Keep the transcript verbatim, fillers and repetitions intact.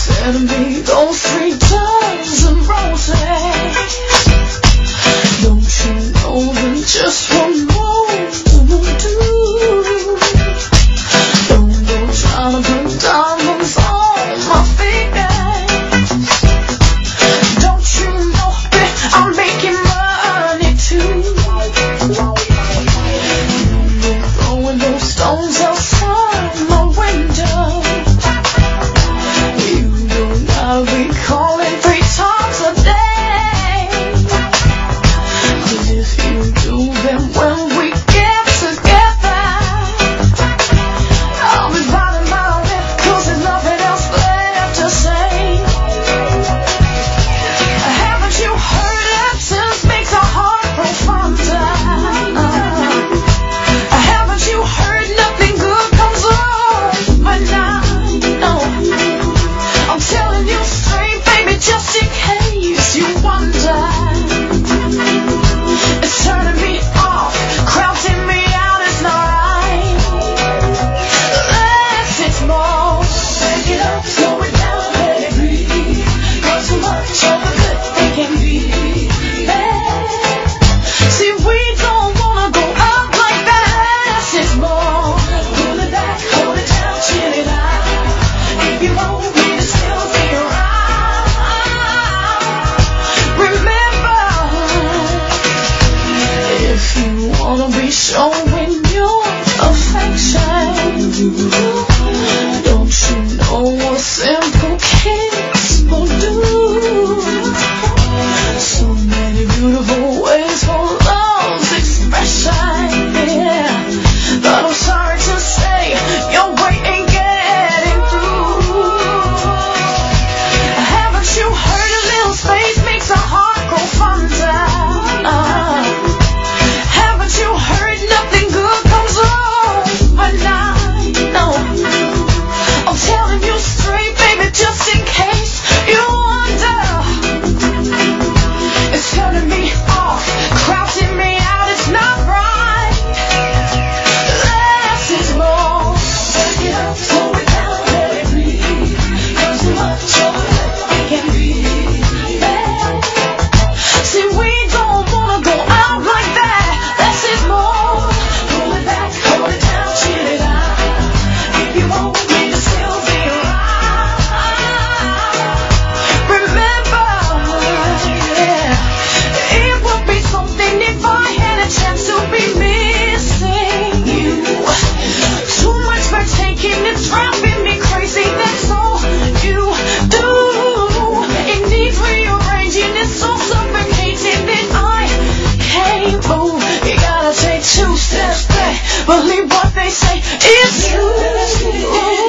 Send me those three dozen roses. Don't you know that just one more will do? Don't go trying to put diamonds on my fingers. Don't you know that I'm making money too? Don't go throwing those stones outside my window. I'll be calling three times a day. 'Cause if you do, then when we get together, I'll be biting my lip 'cause there's nothing else left to say. Haven't you heard absence makes a heart grow fonder? Haven't you heard nothing good comes overnight? No. I'm telling you straight, baby, just in case you wonder. It's turning me off, crowding me out, it's not right. Less is more. Back it up, slow it down, let it breathe. Got too much of a good thing can be bad. See, we don't wanna go out like that. Less is more. Pull it back, hold it down, chill it out. If you want me to still be around, remember, if you wanna be showing your affection, don't you know a simple kiss will do? So many beautiful ways for love's expression, yeah. But I'm sorry to say, your way ain't getting through. Haven't you heard a little space makes a heart grow fonder? Uh, haven't you heard nothing good comes overnight? No. I'm telling you straight, baby, just in case you wonder. It's turning me off, crowding me out, it's not right. Less is more. Back it up, slow it down, let it breathe. Got too much of it can be bad. See, we don't wanna go out like that. Less is more. Pull it back, hold it down, chill it out. If you want me to still be around, remember, yeah, it would be something if I had a chance to be missing you. Too much for taking, it's driving me crazy, that's all you do. It needs rearranging, it's so suffocating that I can't move. You gotta take two steps back, believe what they say, it's you.